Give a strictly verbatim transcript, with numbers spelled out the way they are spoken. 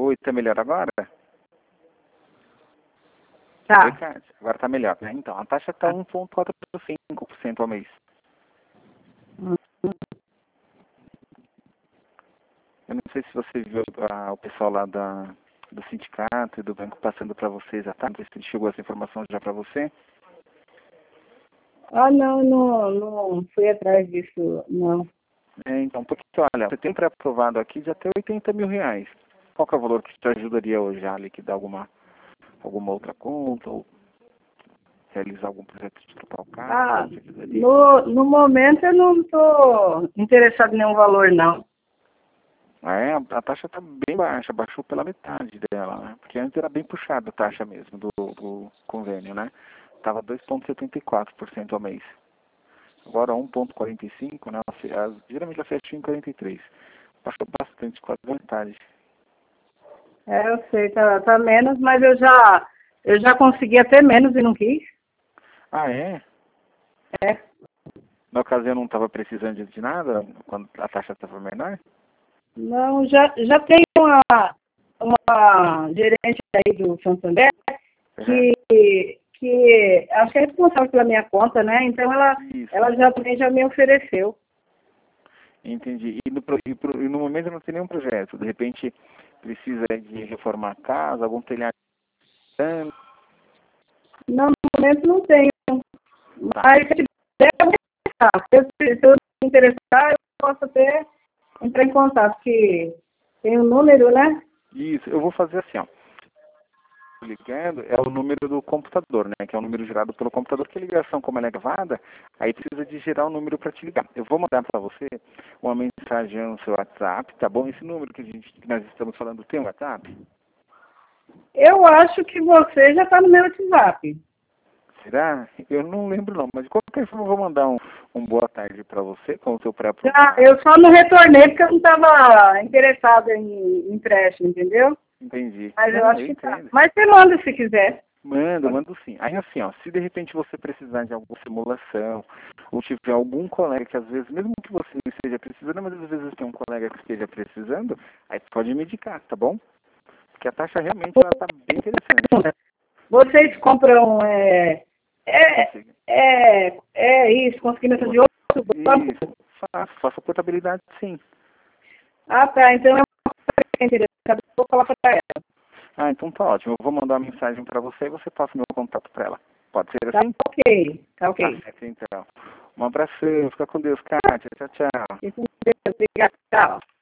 Oi, tá melhor agora? Tá. Oi, Kátia. Agora tá melhor, né? Então, a taxa tá um vírgula quatro cinco por cento ao mês. Hum. Eu não sei se você viu ah, o pessoal lá da, do sindicato e do banco passando para vocês, tá? Não sei se chegou essa informação já para você. Ah, não, não, não fui atrás disso, não. É, então, porque, olha, você tem pré-aprovado aqui de até oitenta mil reais. Qual que é o valor que te ajudaria hoje a liquidar alguma, alguma outra conta ou realizar algum projeto de trocar o carro? Ah, Te ajudaria? no, no momento eu não estou interessado em nenhum valor, não. Ah, é, a taxa está bem baixa, baixou pela metade dela, né? Porque antes era bem puxada a taxa mesmo do, do convênio, né? Estava dois vírgula setenta e quatro por cento ao mês. Agora um vírgula quarenta e cinco por cento, né? Ela fe- ela- geralmente ela fecha em quarenta e três por cento. Baixou bastante, quase a metade. É, eu sei, tá, tá menos, mas eu já, eu já consegui até menos e não quis. Ah, é? É. Na ocasião não estava precisando de nada, quando a taxa estava menor? Não, já, já tem uma, uma gerente aí do Santander Uhum. que, que acho que é responsável pela minha conta, né? Então ela, Isso, ela já também já me ofereceu. entendi. E no, pro- e pro- e no momento não tem nenhum projeto. De repente precisa de reformar a casa, algum telhado. Não, no momento não tenho. Tá. Mas se tiver, eu vou interessar. Se eu, se eu me interessar, eu posso até entrar em contato, que tem um número, né? Isso, eu vou fazer assim, ó. Ligando é o número do computador, né? Que é o número gerado pelo computador, que a ligação, como ela é gravada, aí precisa de gerar um número para te ligar. Eu vou mandar para você uma mensagem no seu WhatsApp, tá bom? Esse número que, a gente, que nós estamos falando tem um WhatsApp? Eu acho que você já está no meu WhatsApp. Será? Eu não lembro não, mas de qualquer forma eu vou mandar um, um boa tarde para você com o seu Já, pré-aprovado. eu só não retornei porque eu não estava interessada em empréstimo, entendeu? Entendi. Mas eu Não, acho eu que tá. entendo. Mas você manda se quiser. Mando, mando sim. Aí assim, ó, se de repente você precisar de alguma simulação, ou tiver algum colega que às vezes, mesmo que você não esteja precisando, mas às vezes tem um colega que esteja precisando, aí pode me indicar, tá bom? Porque a taxa realmente ela tá bem interessante. Vocês compram, é, é, Consigo. é, é isso, consignado de outro banco. Isso, faço, faço a portabilidade sim. Ah, tá. Então é uma coisa que é interessante. Eu vou falar para ela. Ah, então tá ótimo. Eu vou mandar uma mensagem para você e você passa o meu contato para ela. Pode ser Tá assim? ok. Tá Tá ok. certo, então. Um abraço, fica com Deus, Kátia. Tchau, tchau. Fique com Deus. Obrigada. Tchau.